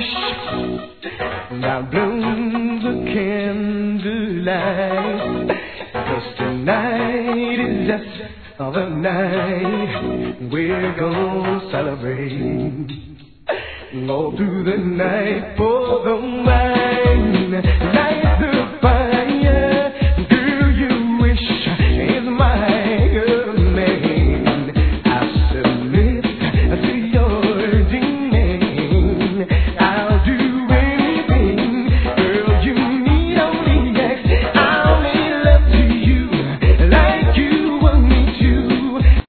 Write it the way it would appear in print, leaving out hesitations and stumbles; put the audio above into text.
Now bloom the candlelight, 'cause tonight is just the night we're gonna celebrate. All through the night for the wine night.